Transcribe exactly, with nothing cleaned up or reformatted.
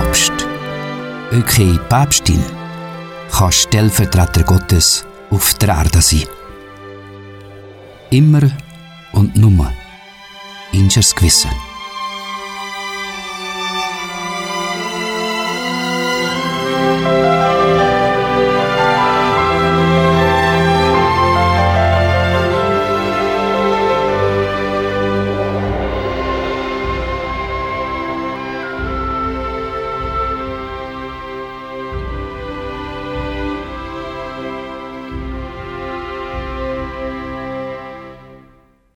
Papst, okay Päpstin, kann Stellvertreter Gottes auf der Erde sein. Immer und nur, inschers Gewissen.